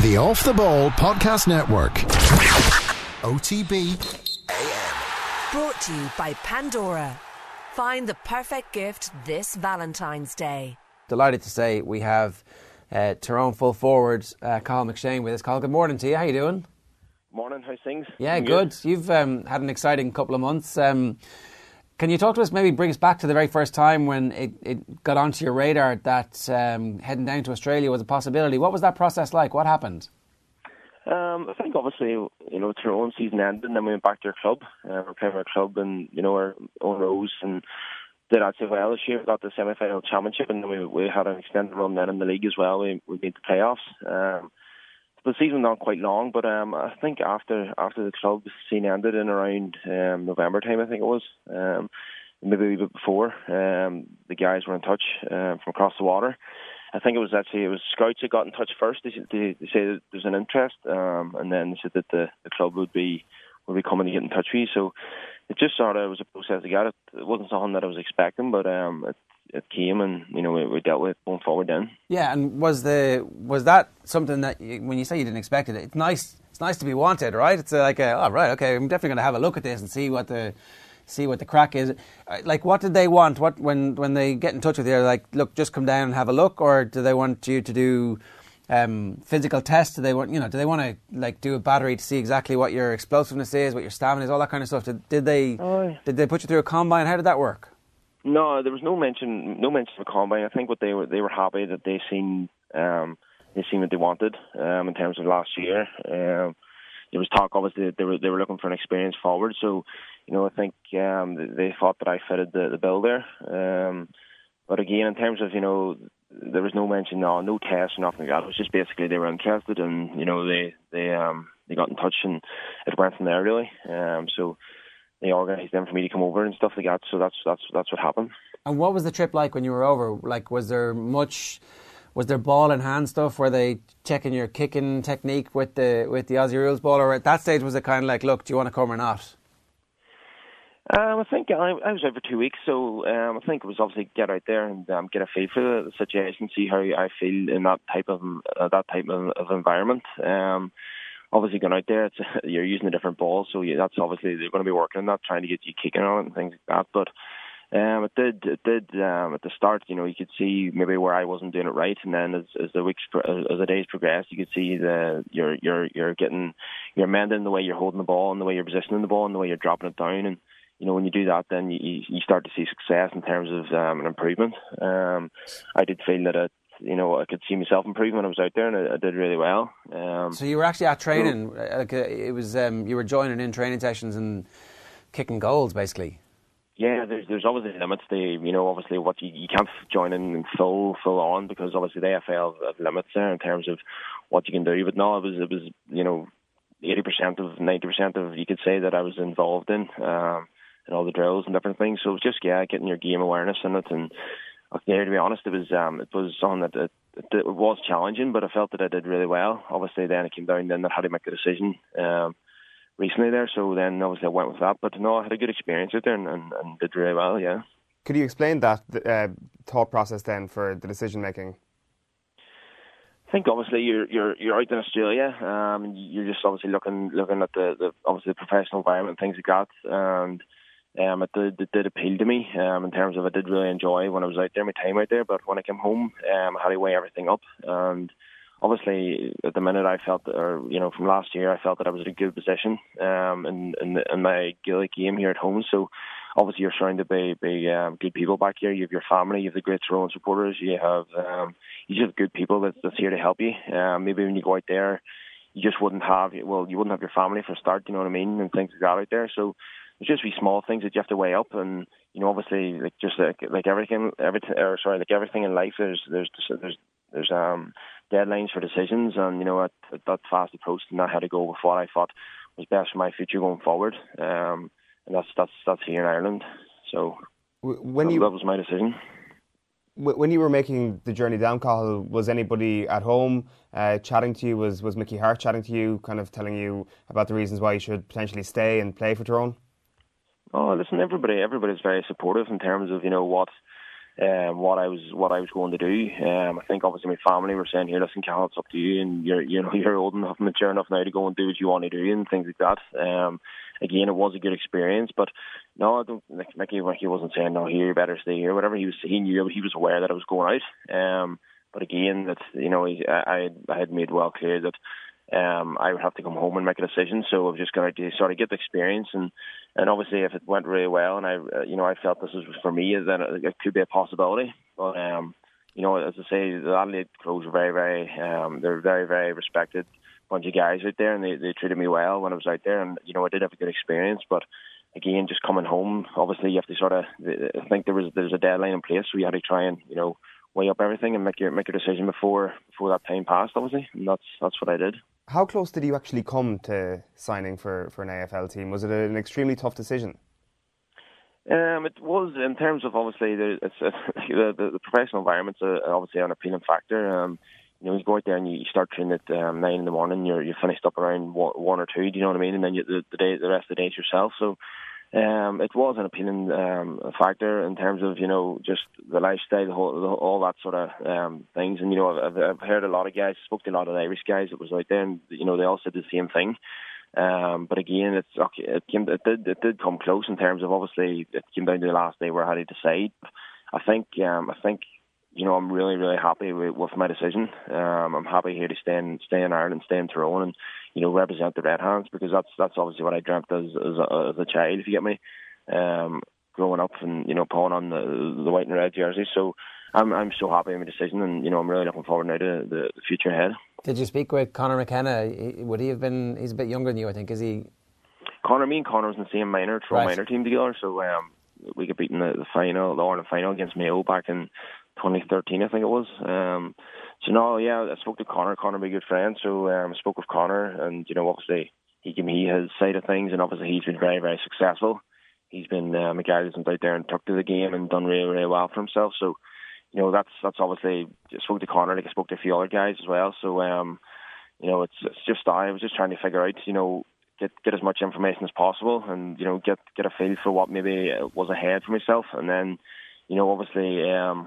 The Off the Ball Podcast Network. OTB AM. Brought to you by Pandora. Find the perfect gift this Valentine's Day. Delighted to say we have Tyrone full forward Carl McShane with us. Carl, good morning to you. How you doing? Morning, how's things? Yeah, good. You've had an exciting couple of months. Can you talk to us, maybe bring us back to the very first time when it got onto your radar that heading down to Australia was a possibility? What was that process like? What happened? I think obviously, Tyrone season ended and then we went back to our club. We're playing our club and, our own rows and did actually well this year. We got the semi-final championship and then we had an extended run then in the league as well. We made the playoffs. The season was not quite long, but I think after the club scene ended in around November time, I think it was, maybe a wee bit before, the guys were in touch from across the water. I think it was scouts that got in touch first. They said that there's an interest, and then they said that the club would be coming to get in touch with you. So it just sort of was a process to get it. It wasn't something that I was expecting, but it came, and we dealt with it going forward then. Yeah, and was that something that when you say you didn't expect it, it's nice to be wanted, right? It's like right, okay, I'm definitely going to have a look at this and see what the crack is. Like, what did they want? What when they get in touch with you, they're like, look, just come down and have a look, or do they want you to do physical tests? Do they want do they want to like do a battery to see exactly what your explosiveness is, what your stamina is, all that kind of stuff? Did they put you through a combine? How did that work? No, there was no mention of a combine. I think what they were happy that they seen what they wanted in terms of last year. There was talk, obviously, they were looking for an experienced forward. So, I think they thought that I fitted the bill there. But again, in terms of there was no mention, no tests, nothing like that. It was just basically they were interested, and they got in touch, and it went from there really. So they organised them for me to come over and stuff like that. So that's what happened. And what was the trip like when you were over? Like, was there ball in hand stuff? Were they checking your kicking technique with the Aussie rules ball, or at that stage was it kind of like, look, do you want to come or not? I think I was out for 2 weeks, so I think it was obviously get out there and get a feel for the situation, see how I feel in that type of environment. Obviously, going out there, you're using a different ball, so that's obviously they're going to be working on that, trying to get you kicking on it and things like that. But it did at the start, you could see maybe where I wasn't doing it right, and then as the days progressed, you could see you're amending the way you're holding the ball and the way you're positioning the ball and the way you're dropping it down, and when you do that, then you start to see success in terms of an improvement. I did feel that I could see myself improving when I was out there, and I did really well. So you were actually at training, it was you were joining in training sessions and kicking goals, basically. Yeah, there's obviously limits to, obviously what you can't join in full on, because obviously the AFL have limits there in terms of what you can do. But no, it was 80% of 90% of, you could say, that I was involved in all the drills and different things. So it was just getting your game awareness in it. And to be honest, it was something that it was challenging, but I felt that I did really well. Obviously, then it came down then that I had to make a decision recently there, so then obviously I went with that. But no, I had a good experience out there and did really well, yeah. Could you explain that thought process then for the decision making? I think obviously you're out in Australia, and you're just obviously looking at the obviously the professional environment and things like that, and it did appeal to me in terms of I did really enjoy when I was out there, my time out there. But when I came home, I had to weigh everything up, and obviously, at the minute, I felt, from last year, I felt that I was in a good position in my Gaelic game here at home. So, obviously, you're surrounded by good people back here. You have your family, you have the great Tyrone supporters, you have good people that's here to help you. Maybe when you go out there, you wouldn't have your family for a start, you know what I mean, and things like that out there. So, it's just these small things that you have to weigh up, and obviously, like everything in life, there's deadlines for decisions, and at that fast approach, and I had to go with what I thought was best for my future going forward, and that's here in Ireland. So that was my decision. When you were making the journey down, Cathal, was anybody at home chatting to you? Was Mickey Harte chatting to you, kind of telling you about the reasons why you should potentially stay and play for Tyrone? Oh, listen, everybody's very supportive in terms of what what I was going to do. I think obviously my family were saying, "Here, listen, Cal, it's up to you, and you're old enough, mature enough now to go and do what you want to do," and things like that. Again, it was a good experience, but no, I don't. Mickey wasn't saying, "No, here, you better stay here." Whatever he knew, he was aware that I was going out. But again, that I had made well clear that I would have to come home and make a decision. So I was just going to sort of get the experience, and obviously if it went really well, and I felt this was for me, then it could be a possibility. But as I say, the Adelaide Crows are very, very, they're very, very respected bunch of guys out there, and they treated me well when I was out there, and I did have a good experience. But again, just coming home, obviously you have to sort of, I think there's a deadline in place, so you had to try and weigh up everything and make your decision before that time passed, obviously, and that's what I did. How close did you actually come to signing for an AFL team? Was it an extremely tough decision? It was, in terms of obviously the professional environment's obviously an appealing factor. You go out there and you start training at 9 in the morning. You're finished up around 1 or 2. Do you know what I mean? And then the rest of the day is yourself. So it was an appealing factor in terms of just the lifestyle, all that sort of things. And I've heard a lot of guys, spoke to a lot of Irish guys that was out there, and they all said the same thing. But again, it did come close in terms of, obviously it came down to the last day where I had to decide. I think I'm really, really happy with my decision. I'm happy here to stay in Ireland, stay in Tyrone, and represent the Red Hands, because that's obviously what I dreamt as a child, if you get me. Growing up and pulling on the white and red jersey. So I'm so happy with my decision, and I'm really looking forward now to the future ahead. Did you speak with Conor McKenna? Would he have been? He's a bit younger than you, I think. Is he? Me and Conor was in the same minor team together. So we got beaten the Ireland final against Mayo back in 2013, I think it was. I spoke to Conor. Conor be a good friend, so I spoke with Conor, and obviously he gave me his side of things, and obviously he's been very, very successful. He's been a guy that's been out there and took to the game and done really, really well for himself. So that's obviously, I spoke to Conor, like I spoke to a few other guys as well. So it's just I was just trying to figure out get as much information as possible, and get a feel for what maybe was ahead for myself, and then obviously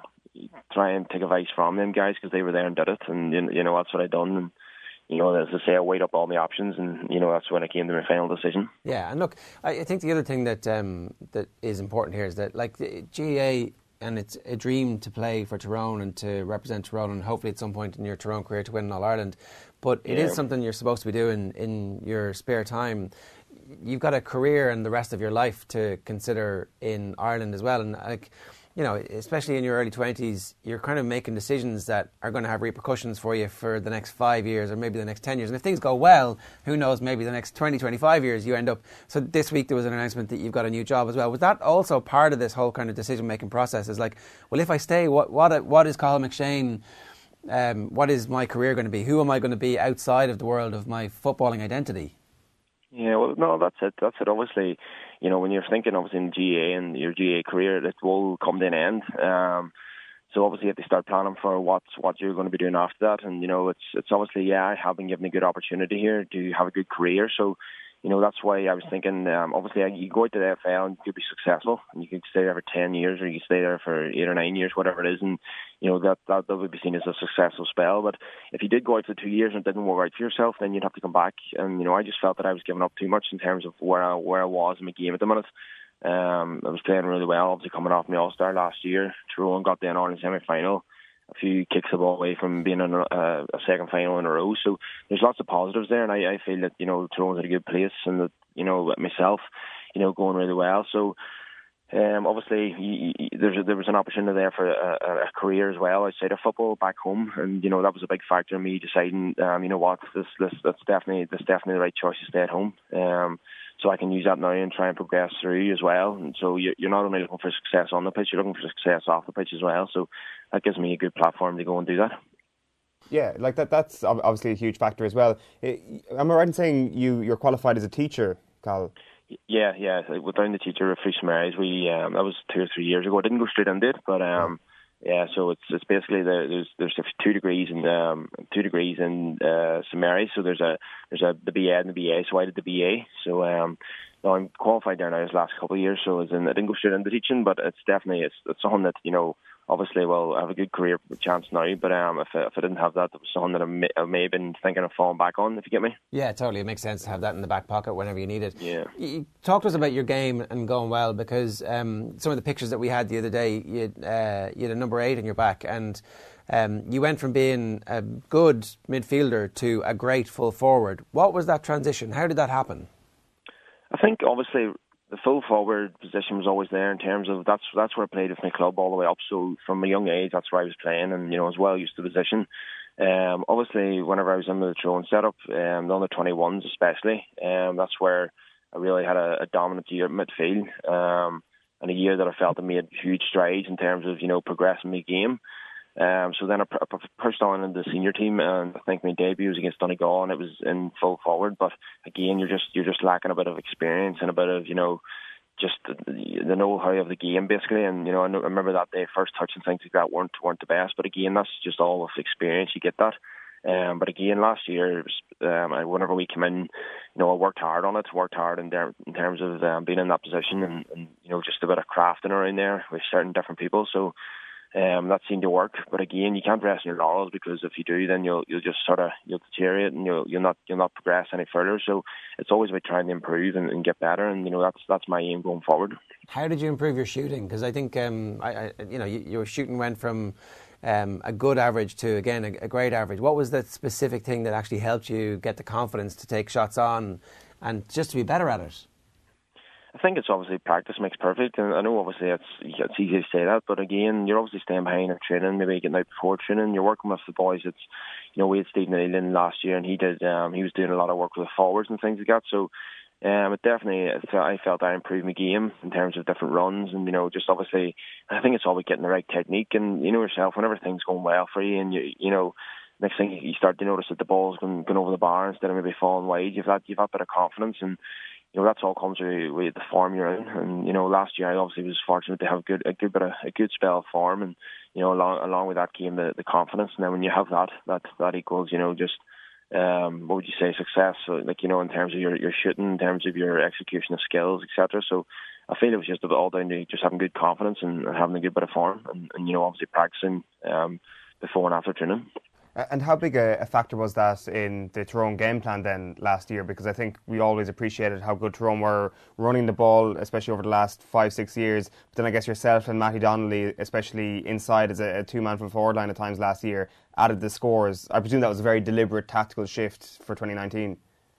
try and take advice from them guys, because they were there and did it, and that's what I done. And as I say, I weighed up all my options, and that's when I came to my final decision. Yeah, and look, I think the other thing that that is important here is that, like, the GAA, and it's a dream to play for Tyrone and to represent Tyrone, and hopefully at some point in your Tyrone career to win an All-Ireland. But it is something you're supposed to be doing in your spare time. You've got a career and the rest of your life to consider in Ireland as well. And especially in your early 20s, you're kind of making decisions that are going to have repercussions for you for the next 5 years or maybe the next 10 years. And if things go well, who knows, maybe the next 20, 25 years you end up... So this week there was an announcement that you've got a new job as well. Was that also part of this whole kind of decision-making process? Is like, well, if I stay, what is Cathal McShane? What is my career going to be? Who am I going to be outside of the world of my footballing identity? Yeah, well, no, that's it. Obviously, when you're thinking, obviously, in GAA and your GAA career, it will come to an end. So obviously, you have to start planning for what you're going to be doing after that. And it's obviously, I have been given a good opportunity here to have a good career. So that's why I was thinking. Obviously, you go out to the AFL and you could be successful, and you could stay there for 10 years, or you could stay there for 8 or 9 years, whatever it is, and that would be seen as a successful spell. But if you did go out for 2 years and it didn't work out for yourself, then you'd have to come back. And I just felt that I was giving up too much in terms of where I was in my game at the minute. I was playing really well, obviously coming off my All-Star last year. Tyrone got the Ireland semi-final, a few kicks the ball away from being in a second final in a row. So there's lots of positives there, and I feel that Tyrone's in a good place, and that myself going really well. So obviously there was an opportunity there for a career as well outside of football back home, and that was a big factor in me deciding that's definitely the right choice to stay at home. So I can use that now and try and progress through as well. And so you're not only looking for success on the pitch, you're looking for success off the pitch as well. So that gives me a good platform to go and do that. Yeah, like that's obviously a huge factor as well. Am I right in saying you're qualified as a teacher, Cathal? Yeah. We're down the teacher at Free St Mary's. That was 2 or 3 years ago. I didn't go straight into it, but so it's basically there's 2 degrees in St Mary's. So there's the BA and the BA. So I did the BA. So now I'm qualified there now this last couple of years. So I didn't go straight into teaching, but it's definitely it's something that obviously, well, I have a good career chance now, but if I didn't have that, it was something that I may have been thinking of falling back on, if you get me. Yeah, totally. It makes sense to have that in the back pocket whenever you need it. Yeah. Talk to us about your game and going well, because some of the pictures that we had the other day, you had a number 8 in your back, and you went from being a good midfielder to a great full forward. What was that transition? How did that happen? I think, obviously, the full forward position was always there, in terms of that's where I played with my club all the way up. So from a young age, that's where I was playing, and I was well used to the position. Obviously, whenever I was in the Tyrone setup, the under 21s especially, that's where I really had a dominant year at midfield, and a year that I felt I made huge strides in terms of progressing my game. So then I pushed on into the senior team, and I think my debut was against Donegal, and it was in full forward. But again, you're just lacking a bit of experience and a bit of just the know-how of the game, basically. And I remember that day, first touch and things like that weren't the best. But again, that's just all of experience. You get that. But again, last year, whenever we came in, I worked hard on it. Worked hard in terms of being in that position, and just a bit of crafting around there with certain different people. So. That seemed to work, but again, you can't rest on your laurels, because if you do, then you'll just you'll deteriorate, and you'll not progress any further. So it's always about trying to improve and get better, and that's my aim going forward. How did you improve your shooting? Because I think your shooting went from a good average to, again, a great average. What was the specific thing that actually helped you get the confidence to take shots on and just to be better at it? I think it's obviously practice makes perfect, and I know obviously it's easy to say that, but again, you're obviously staying behind in training, maybe getting out before training. You're working with the boys. It's we had Stephen Eland last year, and he was doing a lot of work with the forwards and things like that. So it definitely, I felt I improved my game in terms of different runs, and just obviously, I think it's all about getting the right technique, and yourself, whenever things going well for you, and next thing you start to notice that the ball's going over the bar instead of maybe falling wide, you've had a bit of confidence, and that's all comes with the form you're in. And last year I obviously was fortunate to have a good spell of form, and along with that came the confidence. And then when you have that equals just what would you say, success? So, in terms of your shooting, in terms of your execution of skills, etc. So I feel it was just all down to just having good confidence and having a good bit of form, and obviously practicing before and after training. And how big a factor was that in the Tyrone game plan then last year? Because I think we always appreciated how good Tyrone were running the ball, especially over the last 5-6 years. But then I guess yourself and Matty Donnelly, especially inside as a two-man full forward line at times last year, added the scores. I presume that was a very deliberate tactical shift for 2019.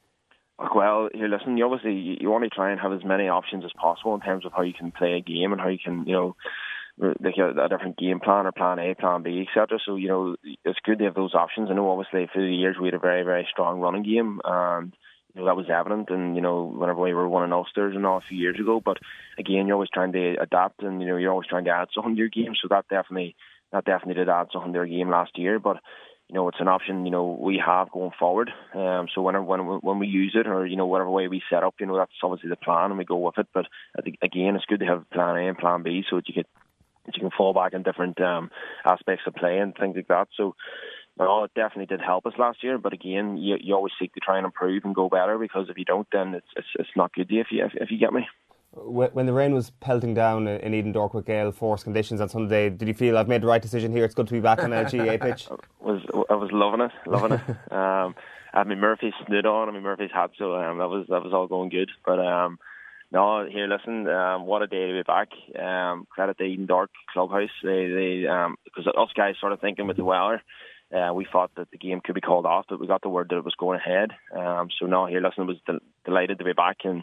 Well, here, listen, you want to try and have as many options as possible in terms of how you can play a game and how you can, like a different game plan, or plan A, plan B, etc. So, it's good to have those options. I know obviously through the years we had a very, very strong running game, and that was evident, and whenever we were winning Ulsters and all a few years ago. But again, you're always trying to adapt, and you're always trying to add something to your game. So that definitely did add something to our game last year. But it's an option we have going forward. So when we use it, or whatever way we set up, that's obviously the plan, and we go with it. But again, it's good to have plan A and plan B, so that you can fall back in different aspects of play and things like that. So, it definitely did help us last year. But again, you always seek to try and improve and go better, because if you don't, then it's not good to you, if you get me. When the rain was pelting down in Eden Dork with gale force conditions on Sunday, did you feel I've made the right decision here? It's good to be back on a GA pitch. I was loving it. I had my Murphy's snood on and my Murphy's hat, so that was all going good. But no, here, listen, what a day to be back. Credit to Eden Dork Clubhouse. They because us guys sort of thinking with the weather, we thought that the game could be called off, but we got the word that it was going ahead. So no, here, listen, I was delighted to be back, and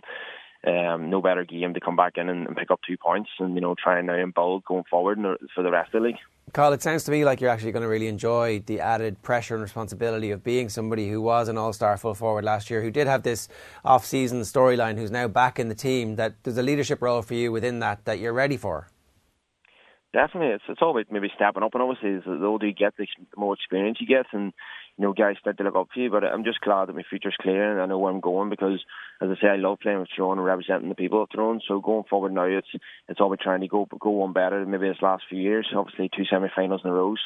no better game to come back in and pick up 2 points, and try and now build going forward for the rest of the league. Carl, it sounds to me like you're actually going to really enjoy the added pressure and responsibility of being somebody who was an all-star full forward last year, who did have this off-season storyline, who's now back in the team, that there's a leadership role for you within that you're ready for. Definitely, it's all about maybe stepping up, and obviously the older you get, the more experience you get, and guys start to look up to you. But I'm just glad that my future's clear, and I know where I'm going, because, as I say, I love playing with Tyrone and representing the people of Tyrone. So going forward now, it's all about trying to go one better than maybe this last few years. Obviously 2 semi-finals in a row, so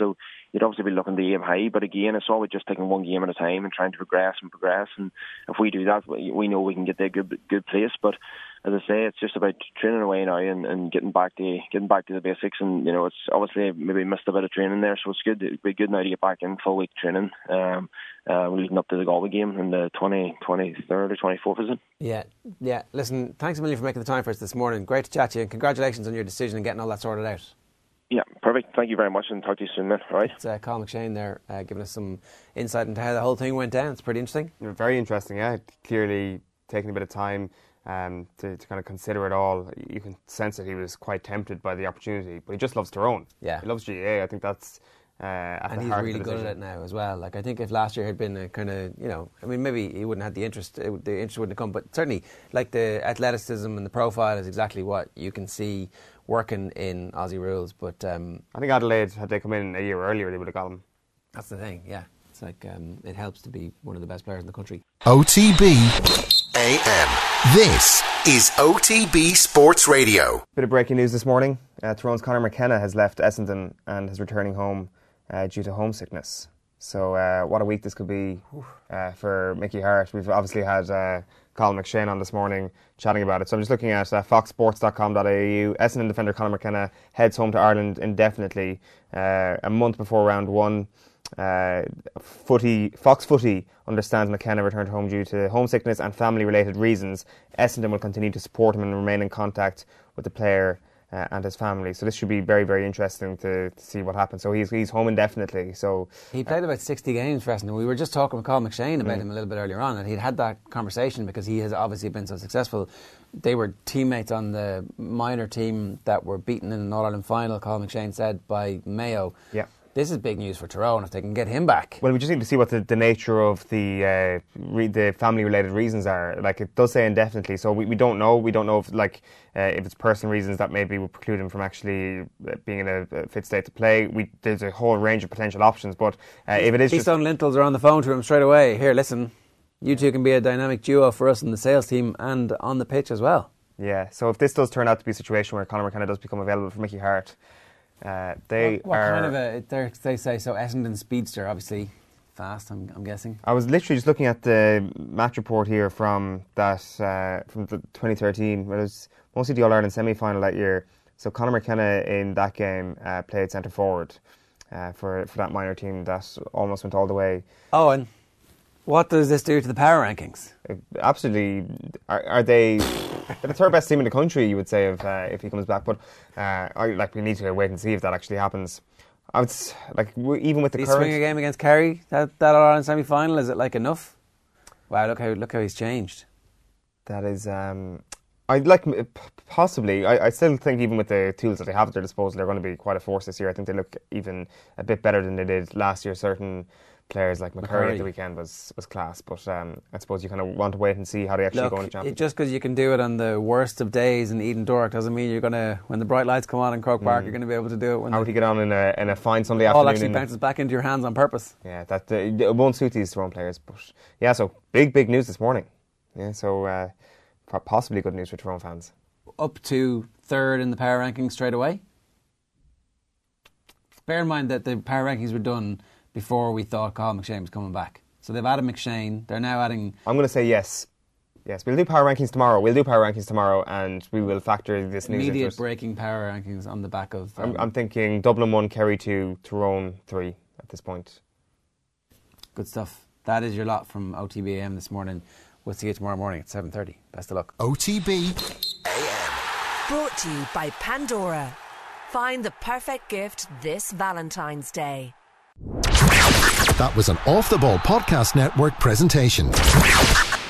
you'd obviously be looking to aim high. But again, it's always just taking one game at a time and trying to progress. And if we do that, we know we can get to a good place. But as I say, it's just about training away now and getting back to the basics. And it's obviously maybe missed a bit of training there, so it's good. It'd be good now to get back in full week training, leading up to the Galway game in the 23rd or 24th, is it? Yeah. Listen, thanks a million for making the time for us this morning. Great to chat to you, and congratulations on your decision and getting all that sorted out. Yeah, perfect. Thank you very much, and talk to you soon, then. All right. It's Colin McShane there, giving us some insight into how the whole thing went down. It's pretty interesting. Very interesting. Yeah, clearly taking a bit of time. To kind of consider it all. You can sense that he was quite tempted by the opportunity, but he just loves Tyrone. Yeah, he loves GAA. I think that's at and the he's heart really of the good at it now as well. Like, I think if last year had been a kind of, maybe he wouldn't have the interest. The interest wouldn't have come, but certainly like the athleticism and the profile is exactly what you can see working in Aussie rules. But I think Adelaide, had they come in a year earlier, they would have got him. That's the thing. Yeah, it's like it helps to be one of the best players in the country. OTB AM. This is OTB Sports Radio. Bit of breaking news this morning. Tyrone's Conor McKenna has left Essendon and is returning home due to homesickness. So what a week this could be for Mickey Hart. We've obviously had Colin McShane on this morning chatting about it. So I'm just looking at foxsports.com.au. Essendon defender Conor McKenna heads home to Ireland indefinitely a month before round one. Fox Footy understands McKenna returned home due to homesickness and family-related reasons. Essendon will continue to support him and remain in contact with the player and his family. So this should be very, very interesting to see what happens. So he's home indefinitely. So he played about 60 games for Essendon. We were just talking with Colin McShane about him a little bit earlier on, and he'd had that conversation because he has obviously been so successful. They were teammates on the minor team that were beaten in an All-Ireland final, Colin McShane said, by Mayo. Yeah. This is big news for Tyrone if they can get him back. Well, we just need to see what the nature of the family-related reasons are. Like, it does say indefinitely, so we don't know. We don't know if it's personal reasons that maybe will preclude him from actually being in a fit state to play. There's a whole range of potential options, but if it is Keystone Lintels are on the phone to him straight away. Here, listen, you two can be a dynamic duo for us in the sales team and on the pitch as well. Yeah, so if this does turn out to be a situation where Conor McKenna does become available for Mickey Hart, they say so? Essendon speedster, obviously fast. I'm guessing. I was literally just looking at the match report here from the 2013. Well, it was mostly the All Ireland semi-final that year. So Conor McKenna in that game played centre forward for that minor team that almost went all the way. Oh, and what does this do to the power rankings? Absolutely, are they? They're the third best team in the country, you would say, if he comes back. But we need to wait and see if that actually happens. I would even with the current swing a game against Kerry, that All-Ireland semi-final, is it like enough? Wow, look how he's changed. That is, possibly. I still think even with the tools that they have at their disposal, they're going to be quite a force this year. I think they look even a bit better than they did last year. Certain players like McCurry at the weekend was class, but I suppose you kind of want to wait and see how they actually go in the championship. Just because you can do it on the worst of days in Eden Dork doesn't mean you're going to, when the bright lights come on in Croke Park, you're going to be able to do it. How would you get on in a fine Sunday afternoon? All actually bounces back into your hands on purpose. Yeah, that it won't suit these Tyrone players. But yeah, so big news this morning. Yeah, so possibly good news for Tyrone fans. Up to third in the power rankings straight away. Bear in mind that the power rankings were done before we thought Colin McShane was coming back. So they've added McShane. They're now adding... I'm going to say yes. Yes, we'll do power rankings tomorrow. And we will factor this news into immediate breaking power rankings on the back of... I'm thinking Dublin 1, Kerry 2, Tyrone 3 at this point. Good stuff. That is your lot from OTB AM this morning. We'll see you tomorrow morning at 7:30. Best of luck. OTB AM. Brought to you by Pandora. Find the perfect gift this Valentine's Day. That was an Off the Ball Podcast Network presentation.